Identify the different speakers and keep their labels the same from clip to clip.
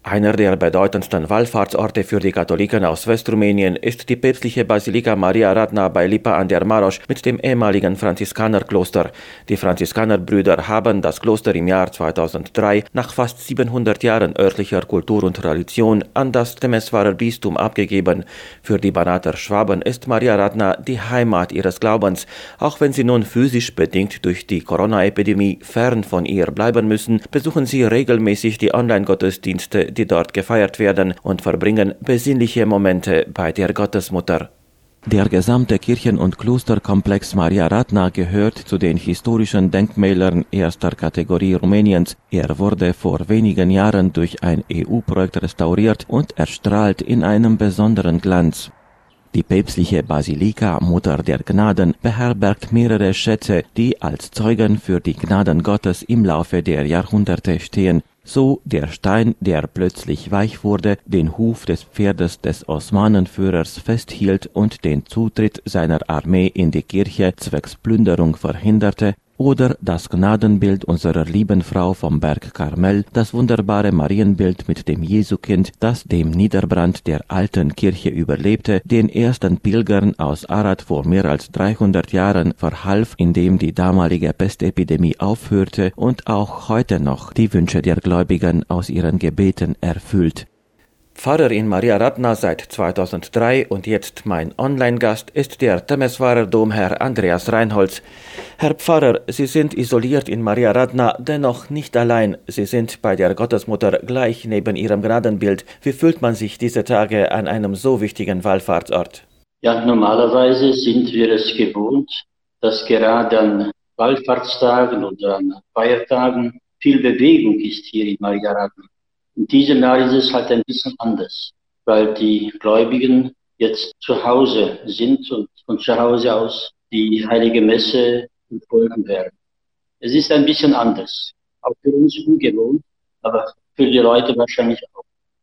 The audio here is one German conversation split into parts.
Speaker 1: Einer der bedeutendsten Wallfahrtsorte für die Katholiken aus Westrumänien ist die päpstliche Basilika Maria Radna bei Lipa an der Maros mit dem ehemaligen Franziskanerkloster. Die Franziskanerbrüder haben das Kloster im Jahr 2003 nach fast 700 Jahren örtlicher Kultur und Tradition an das Temeswarer Bistum abgegeben. Für die Banater Schwaben ist Maria Radna die Heimat ihres Glaubens, auch wenn sie nun physisch bedingt durch die Corona-Epidemie fern von ihr bleiben müssen, besuchen sie regelmäßig die Online-Gottesdienste, die dort gefeiert werden, und verbringen besinnliche Momente bei der Gottesmutter. Der gesamte Kirchen- und Klosterkomplex Maria Radna gehört zu den historischen Denkmälern erster Kategorie Rumäniens. Er wurde vor wenigen Jahren durch ein EU-Projekt restauriert und erstrahlt in einem besonderen Glanz. Die päpstliche Basilika Mutter der Gnaden beherbergt mehrere Schätze, die als Zeugen für die Gnaden Gottes im Laufe der Jahrhunderte stehen. So der Stein, der plötzlich weich wurde, den Huf des Pferdes des Osmanenführers festhielt und den Zutritt seiner Armee in die Kirche zwecks Plünderung verhinderte, oder das Gnadenbild unserer lieben Frau vom Berg Karmel, das wunderbare Marienbild mit dem Jesukind, das dem Niederbrand der alten Kirche überlebte, den ersten Pilgern aus Arad vor mehr als 300 Jahren verhalf, indem die damalige Pestepidemie aufhörte und auch heute noch die Wünsche der Gläubigen aus ihren Gebeten erfüllt. Pfarrer in Maria Radna seit 2003 und jetzt mein Online-Gast ist der Temeswarer Domherr Andreas Reinholz. Herr Pfarrer, Sie sind isoliert in Maria Radna, dennoch nicht allein. Sie sind bei der Gottesmutter gleich neben Ihrem Gnadenbild. Wie fühlt man sich diese Tage an einem so wichtigen Wallfahrtsort?
Speaker 2: Ja, normalerweise sind wir es gewohnt, dass gerade an Wallfahrtstagen oder an Feiertagen viel Bewegung ist hier in Maria Radna. In diesem Jahr ist es halt ein bisschen anders, weil die Gläubigen jetzt zu Hause sind und von zu Hause aus die Heilige Messe folgen werden. Es ist ein bisschen anders, auch für uns ungewohnt, aber für die Leute wahrscheinlich auch.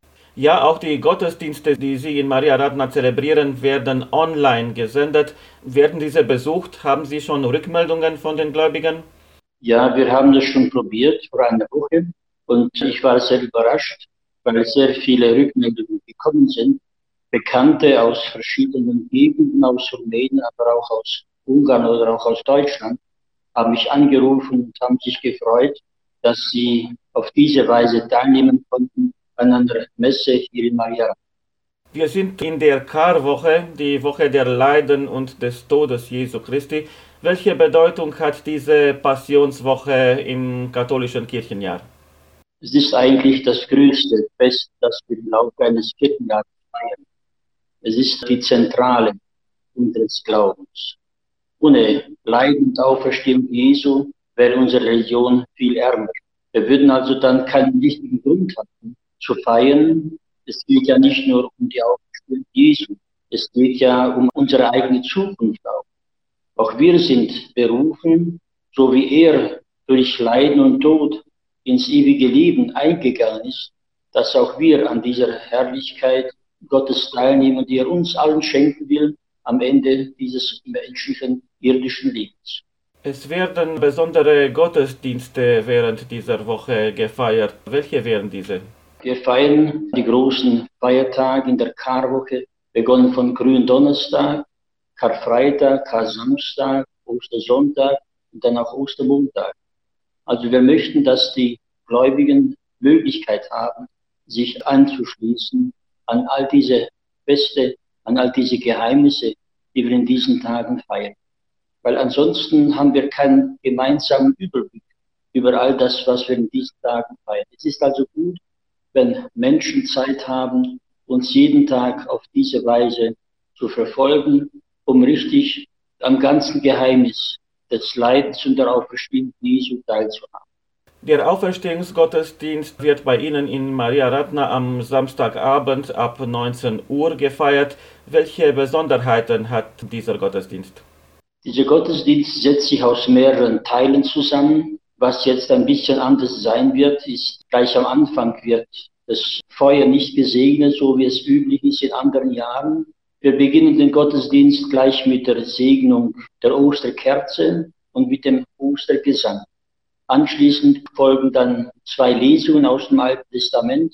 Speaker 1: Ja, auch die Gottesdienste, die Sie in Maria Radna zelebrieren, werden online gesendet. Werden diese besucht? Haben Sie schon Rückmeldungen von den Gläubigen?
Speaker 2: Ja, wir haben das schon probiert vor einer Woche. Und ich war sehr überrascht, weil sehr viele Rückmeldungen gekommen sind. Bekannte aus verschiedenen Gegenden, aus Rumänien, aber auch aus Ungarn oder auch aus Deutschland, haben mich angerufen und haben sich gefreut, dass sie auf diese Weise teilnehmen konnten an einer Messe hier in Maria.
Speaker 1: Wir sind in der Karwoche, die Woche der Leiden und des Todes Jesu Christi. Welche Bedeutung hat diese Passionswoche im katholischen Kirchenjahr?
Speaker 2: Es ist eigentlich das größte Fest, das wir im Laufe eines Kirchenjahres feiern. Es ist die Zentrale unseres Glaubens. Ohne Leiden und Auferstehung Jesu wäre unsere Religion viel ärmer. Wir würden also dann keinen richtigen Grund haben zu feiern. Es geht ja nicht nur um die Auferstehung Jesu, es geht ja um unsere eigene Zukunft auch. Auch wir sind berufen, so wie er durch Leiden und Tod ins ewige Leben eingegangen ist, dass auch wir an dieser Herrlichkeit Gottes teilnehmen, die er uns allen schenken will am Ende dieses menschlichen, irdischen Lebens.
Speaker 1: Es werden besondere Gottesdienste während dieser Woche gefeiert. Welche wären diese?
Speaker 2: Wir feiern die großen Feiertage in der Karwoche, begonnen von Gründonnerstag, Karfreitag, Kar-Samstag, Ostersonntag und dann auch Ostermontag. Also wir möchten, dass die Gläubigen Möglichkeit haben, sich anzuschließen an all diese Feste, an all diese Geheimnisse, die wir in diesen Tagen feiern. Weil ansonsten haben wir keinen gemeinsamen Überblick über all das, was wir in diesen Tagen feiern. Es ist also gut, wenn Menschen Zeit haben, uns jeden Tag auf diese Weise zu verfolgen, um richtig am ganzen Geheimnis des Leidens und der Auferstehung Jesu teilzuhaben.
Speaker 1: Der Auferstehungsgottesdienst wird bei Ihnen in Maria Radna am Samstagabend ab 19 Uhr gefeiert. Welche Besonderheiten hat dieser Gottesdienst?
Speaker 2: Dieser Gottesdienst setzt sich aus mehreren Teilen zusammen. Was jetzt ein bisschen anders sein wird, ist, gleich am Anfang wird das Feuer nicht gesegnet, so wie es üblich ist in anderen Jahren. Wir beginnen den Gottesdienst gleich mit der Segnung der Osterkerze und mit dem Ostergesang. Anschließend folgen dann 2 Lesungen aus dem Alten Testament,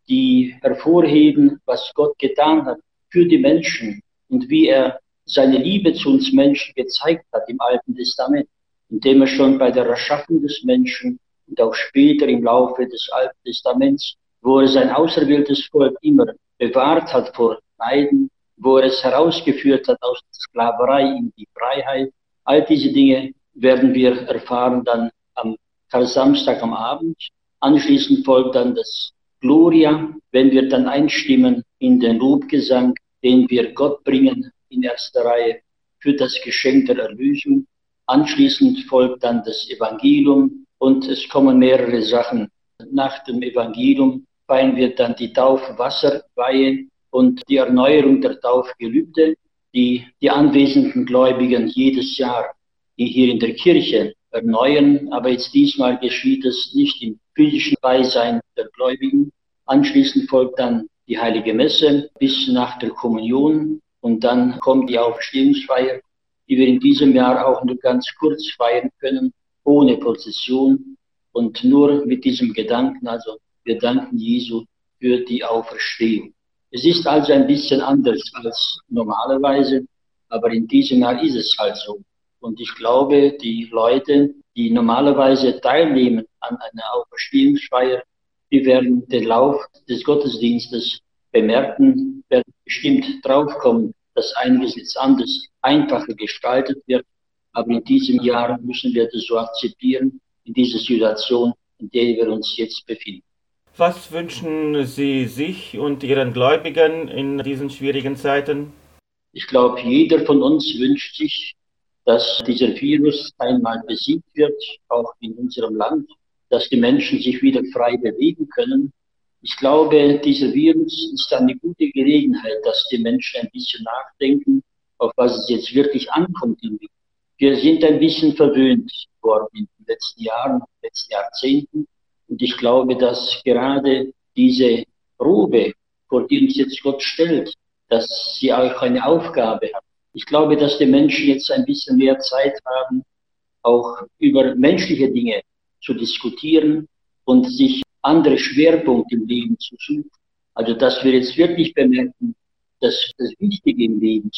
Speaker 2: die hervorheben, was Gott getan hat für die Menschen und wie er seine Liebe zu uns Menschen gezeigt hat im Alten Testament, indem er schon bei der Erschaffung des Menschen und auch später im Laufe des Alten Testaments, wo er sein auserwähltes Volk immer bewahrt hat vor Leiden, wo er es herausgeführt hat aus der Sklaverei in die Freiheit. All diese Dinge werden wir erfahren dann am Karsamstag am Abend. Anschließend folgt dann das Gloria, wenn wir dann einstimmen in den Lobgesang, den wir Gott bringen in erster Reihe für das Geschenk der Erlösung. Anschließend folgt dann das Evangelium und es kommen mehrere Sachen. Nach dem Evangelium feiern wir dann die Taufwasserweihe und die Erneuerung der Taufgelübde, die die anwesenden Gläubigen jedes Jahr, die hier in der Kirche erneuern. Aber jetzt diesmal geschieht es nicht im physischen Beisein der Gläubigen. Anschließend folgt dann die Heilige Messe bis nach der Kommunion und dann kommt die Auferstehungsfeier, die wir in diesem Jahr auch nur ganz kurz feiern können, ohne Prozession und nur mit diesem Gedanken, also wir danken Jesu für die Auferstehung. Es ist also ein bisschen anders als normalerweise, aber in diesem Jahr ist es halt so. Und ich glaube, die Leute, die normalerweise teilnehmen an einer Auferstehungsfeier, die werden den Lauf des Gottesdienstes bemerken, werden bestimmt draufkommen, dass einiges jetzt anders, einfacher gestaltet wird. Aber in diesem Jahr müssen wir das so akzeptieren, in dieser Situation, in der wir uns jetzt befinden.
Speaker 1: Was wünschen Sie sich und Ihren Gläubigen in diesen schwierigen Zeiten?
Speaker 2: Ich glaube, jeder von uns wünscht sich, dass dieser Virus einmal besiegt wird, auch in unserem Land, dass die Menschen sich wieder frei bewegen können. Ich glaube, dieser Virus ist eine gute Gelegenheit, dass die Menschen ein bisschen nachdenken, auf was es jetzt wirklich ankommt im Leben. Wir sind ein bisschen verwöhnt worden in den letzten Jahren, in den letzten Jahrzehnten. Und ich glaube, dass gerade diese Probe, vor die uns jetzt Gott stellt, dass sie auch eine Aufgabe hat. Ich glaube, dass die Menschen jetzt ein bisschen mehr Zeit haben, auch über menschliche Dinge zu diskutieren und sich andere Schwerpunkte im Leben zu suchen. Also, dass wir jetzt wirklich bemerken, dass das Wichtige im Leben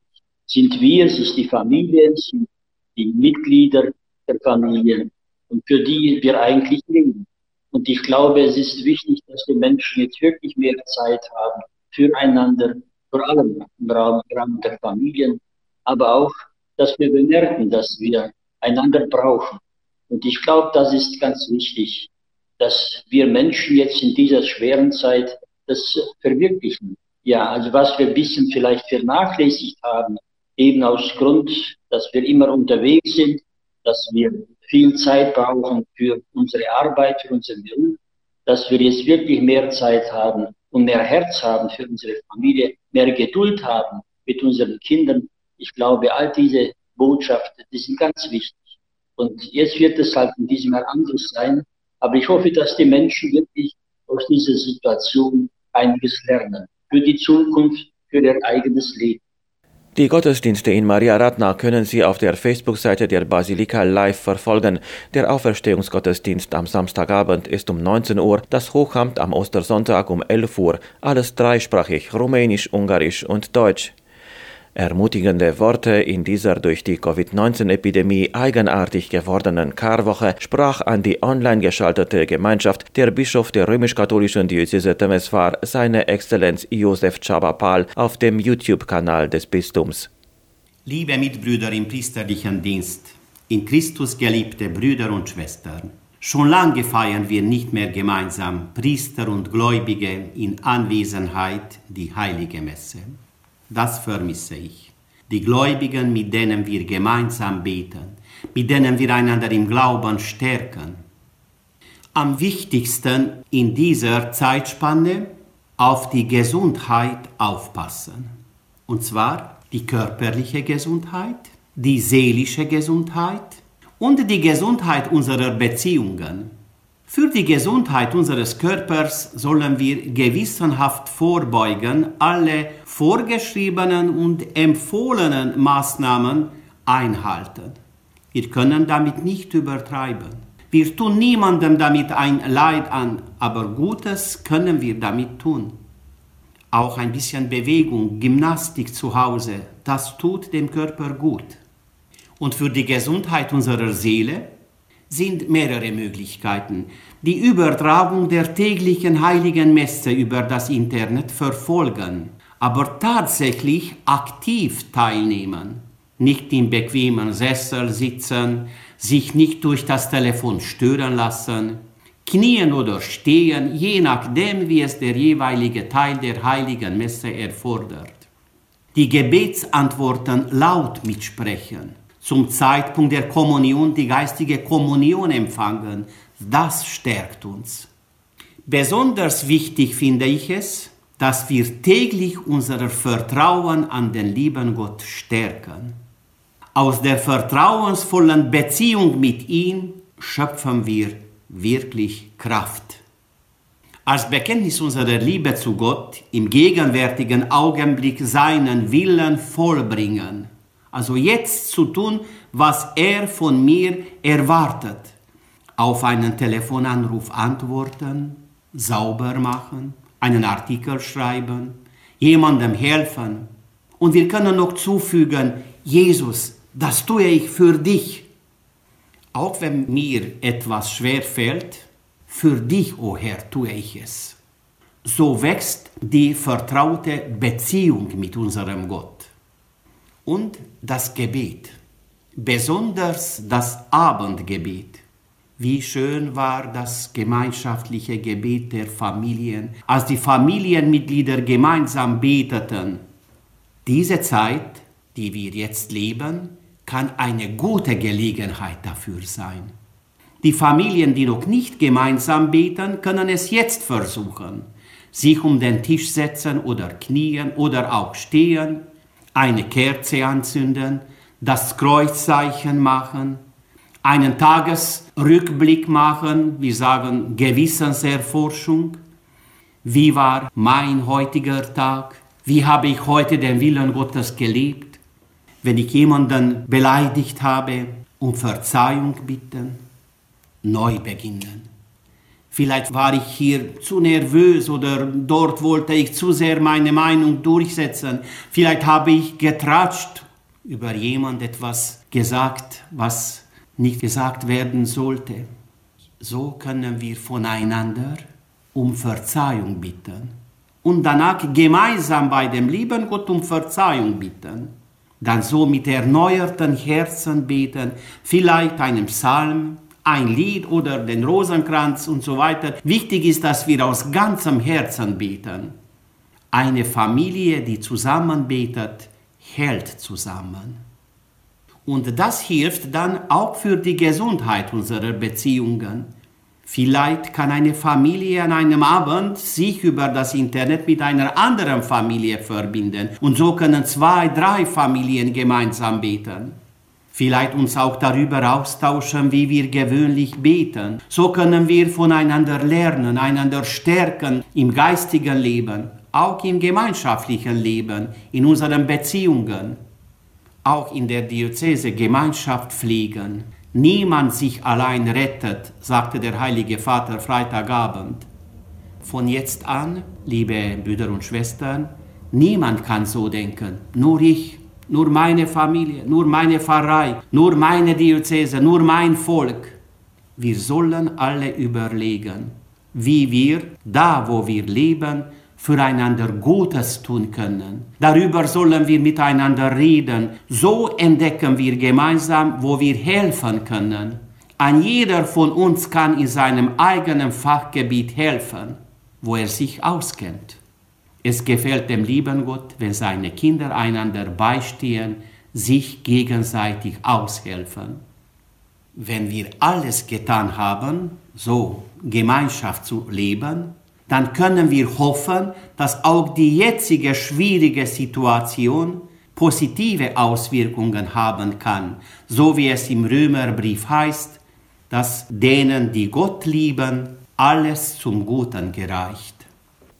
Speaker 2: sind wir, es ist die Familie, es sind die Mitglieder der Familie und für die wir eigentlich leben. Und ich glaube, es ist wichtig, dass die Menschen jetzt wirklich mehr Zeit haben füreinander, vor allem im Rahmen der Familien, aber auch, dass wir bemerken, dass wir einander brauchen. Und ich glaube, das ist ganz wichtig, dass wir Menschen jetzt in dieser schweren Zeit das verwirklichen. Ja, also was wir ein bisschen vielleicht vernachlässigt haben, eben aus Grund, dass wir immer unterwegs sind, dass wir viel Zeit brauchen für unsere Arbeit, für unseren Beruf, dass wir jetzt wirklich mehr Zeit haben und mehr Herz haben für unsere Familie, mehr Geduld haben mit unseren Kindern. Ich glaube, all diese Botschaften, die sind ganz wichtig. Und jetzt wird es halt in diesem Jahr anders sein. Aber ich hoffe, dass die Menschen wirklich aus dieser Situation einiges lernen. Für die Zukunft, für ihr eigenes Leben.
Speaker 1: Die Gottesdienste in Maria Radna können Sie auf der Facebook-Seite der Basilika live verfolgen. Der Auferstehungsgottesdienst am Samstagabend ist um 19 Uhr, das Hochamt am Ostersonntag um 11 Uhr, alles dreisprachig, Rumänisch, Ungarisch und Deutsch. Ermutigende Worte in dieser durch die Covid-19-Epidemie eigenartig gewordenen Karwoche sprach an die online geschaltete Gemeinschaft der Bischof der römisch-katholischen Diözese Temeswar, seine Exzellenz Josef Csaba-Pál, auf dem YouTube-Kanal des Bistums.
Speaker 3: Liebe Mitbrüder im priesterlichen Dienst, in Christus geliebte Brüder und Schwestern, schon lange feiern wir nicht mehr gemeinsam, Priester und Gläubige in Anwesenheit, die Heilige Messe. Das vermisse ich. Die Gläubigen, mit denen wir gemeinsam beten, mit denen wir einander im Glauben stärken. Am wichtigsten in dieser Zeitspanne auf die Gesundheit aufpassen. Und zwar die körperliche Gesundheit, die seelische Gesundheit und die Gesundheit unserer Beziehungen. Für die Gesundheit unseres Körpers sollen wir gewissenhaft vorbeugen, alle vorgeschriebenen und empfohlenen Maßnahmen einhalten. Wir können damit nicht übertreiben. Wir tun niemandem damit ein Leid an, aber Gutes können wir damit tun. Auch ein bisschen Bewegung, Gymnastik zu Hause, das tut dem Körper gut. Und für die Gesundheit unserer Seele sind mehrere Möglichkeiten. Die Übertragung der täglichen heiligen Messe über das Internet verfolgen, aber tatsächlich aktiv teilnehmen. Nicht im bequemen Sessel sitzen, sich nicht durch das Telefon stören lassen, knien oder stehen, je nachdem, wie es der jeweilige Teil der heiligen Messe erfordert. Die Gebetsantworten laut mitsprechen, zum Zeitpunkt der Kommunion die geistige Kommunion empfangen, das stärkt uns. Besonders wichtig finde ich es, dass wir täglich unser Vertrauen an den lieben Gott stärken. Aus der vertrauensvollen Beziehung mit ihm schöpfen wir wirklich Kraft. Als Bekenntnis unserer Liebe zu Gott im gegenwärtigen Augenblick seinen Willen vollbringen. Also jetzt zu tun, was er von mir erwartet. Auf einen Telefonanruf antworten, sauber machen, einen Artikel schreiben, jemandem helfen. Und wir können noch zufügen, Jesus, das tue ich für dich. Auch wenn mir etwas schwer fällt, für dich, o Herr, tue ich es. So wächst die vertraute Beziehung mit unserem Gott. Und das Gebet, besonders das Abendgebet. Wie schön war das gemeinschaftliche Gebet der Familien, als die Familienmitglieder gemeinsam beteten. Diese Zeit, die wir jetzt leben, kann eine gute Gelegenheit dafür sein. Die Familien, die noch nicht gemeinsam beten, können es jetzt versuchen. Sich um den Tisch setzen oder knien oder auch stehen, eine Kerze anzünden, das Kreuzzeichen machen, einen Tagesrückblick machen, wir sagen Gewissenserforschung. Wie war mein heutiger Tag? Wie habe ich heute den Willen Gottes gelebt? Wenn ich jemanden beleidigt habe, um Verzeihung bitten, neu beginnen. Vielleicht war ich hier zu nervös oder dort wollte ich zu sehr meine Meinung durchsetzen. Vielleicht habe ich getratscht, über jemand etwas gesagt, was nicht gesagt werden sollte. So können wir voneinander um Verzeihung bitten und danach gemeinsam bei dem lieben Gott um Verzeihung bitten. Dann so mit erneuerten Herzen beten, vielleicht einen Psalm, ein Lied oder den Rosenkranz und so weiter. Wichtig ist, dass wir aus ganzem Herzen beten. Eine Familie, die zusammen betet, hält zusammen. Und das hilft dann auch für die Gesundheit unserer Beziehungen. Vielleicht kann eine Familie an einem Abend sich über das Internet mit einer anderen Familie verbinden. Und so können 2, 3 Familien gemeinsam beten. Vielleicht uns auch darüber austauschen, wie wir gewöhnlich beten. So können wir voneinander lernen, einander stärken im geistigen Leben, auch im gemeinschaftlichen Leben, in unseren Beziehungen. Auch in der Diözese Gemeinschaft pflegen. Niemand sich allein rettet, sagte der Heilige Vater Freitagabend. Von jetzt an, liebe Brüder und Schwestern, niemand kann so denken, nur ich, nur meine Familie, nur meine Pfarrei, nur meine Diözese, nur mein Volk. Wir sollen alle überlegen, wie wir, da wo wir leben, füreinander Gutes tun können. Darüber sollen wir miteinander reden. So entdecken wir gemeinsam, wo wir helfen können. Ein jeder von uns kann in seinem eigenen Fachgebiet helfen, wo er sich auskennt. Es gefällt dem lieben Gott, wenn seine Kinder einander beistehen, sich gegenseitig aushelfen. Wenn wir alles getan haben, so Gemeinschaft zu leben, dann können wir hoffen, dass auch die jetzige schwierige Situation positive Auswirkungen haben kann, so wie es im Römerbrief heißt, dass denen, die Gott lieben, alles zum Guten gereicht.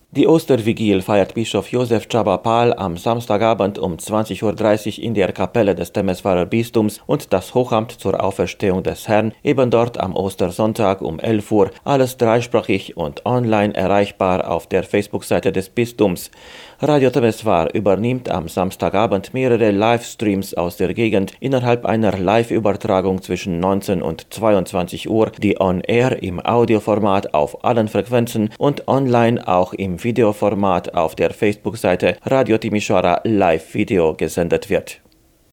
Speaker 1: Die Ostervigilie feiert Bischof Josef Csaba-Pál am Samstagabend um 20:30 Uhr in der Kapelle des Temeswarer Bistums und das Hochamt zur Auferstehung des Herrn eben dort am Ostersonntag um 11 Uhr, alles dreisprachig und online erreichbar auf der Facebook-Seite des Bistums. Radio Temeswar übernimmt am Samstagabend mehrere Livestreams aus der Gegend innerhalb einer Live-Übertragung zwischen 19 und 22 Uhr, die on-air im Audioformat auf allen Frequenzen und online auch im Videoformat auf der Facebook-Seite Radio Timișoara Live Video gesendet wird.